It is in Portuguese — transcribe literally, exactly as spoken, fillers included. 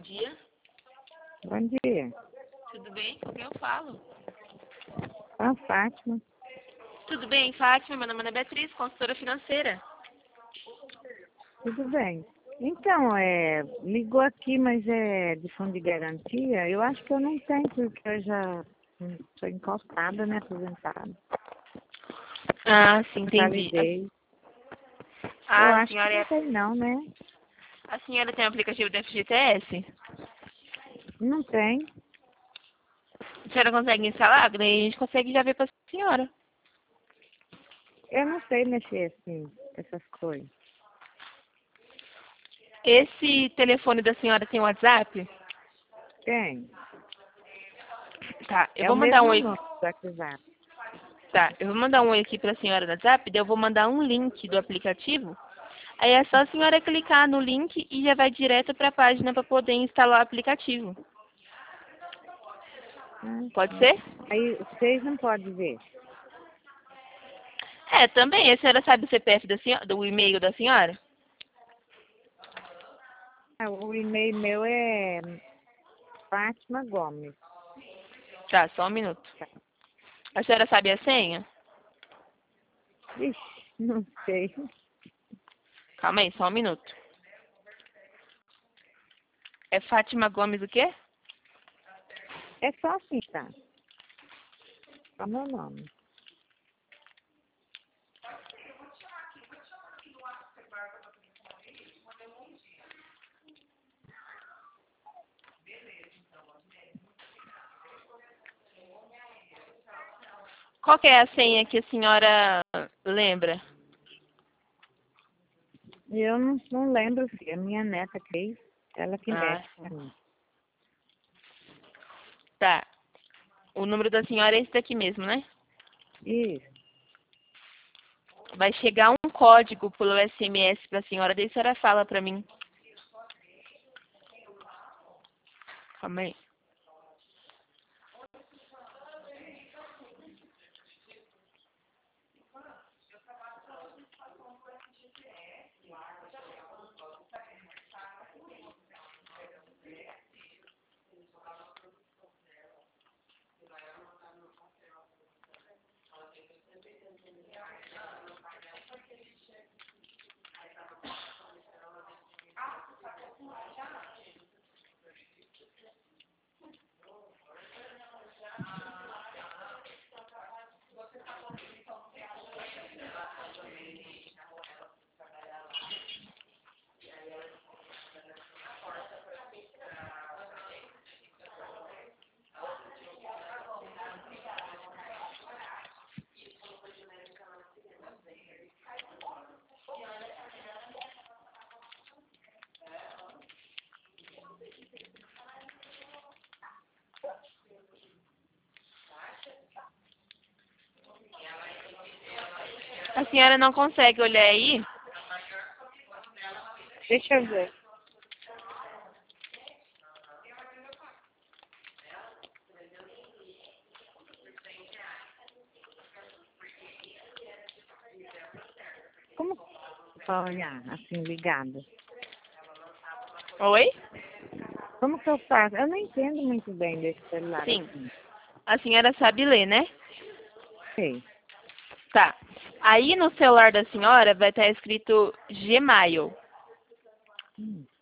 dia. Bom dia. Tudo bem? Com quem eu falo? A Fátima. Tudo bem, Fátima? Meu nome é Beatriz, consultora financeira. Tudo bem. Então, é, ligou aqui, mas é de fundo de garantia. Eu acho que eu não tenho, porque eu já sou encostada, né, aposentada. Ah, sim, Já entendi. liguei. Ah, eu a acho senhora, que não é... tem não, né? a senhora tem o aplicativo do F G T S? Não tem. A senhora consegue instalar? Daí a gente consegue já ver pra senhora. Eu não sei mexer assim, essas coisas. Esse telefone da senhora tem WhatsApp? Tem. Tá, eu É o vou mandar um mesmo oi. número do WhatsApp. Tá, eu vou mandar um oi aqui pra senhora no WhatsApp, daí eu vou mandar um link do aplicativo. Aí é só a senhora clicar no link e já vai direto pra página pra poder instalar o aplicativo. Ah, Pode sim. ser? Aí vocês não podem ver. É, também. A senhora sabe o C P F da senhora, do e-mail da senhora? Ah, o e-mail meu é Fátima Gomes. Tá, só um minuto. A senhora sabe a senha? Ixi, não sei. Calma aí, só um minuto. É Fátima Gomes o quê? É só assim, tá? É o meu nome. Qual que é a senha que a senhora lembra? Eu não, não lembro, filha. A minha neta fez. Ela que Ah, mexe sim. pra mim. Tá. O número da senhora é esse daqui mesmo, né? Isso. Vai chegar um código pelo S M S pra senhora, daí a senhora fala pra mim. Calma aí. A senhora não consegue olhar aí? Deixa eu ver. Como pra olhar, assim, ligado? Oi? Como que eu faço? Eu não entendo muito bem desse celular Sim. assim. A senhora sabe ler, né? Sei. Tá. Aí no celular da senhora vai estar escrito Gmail. Hum.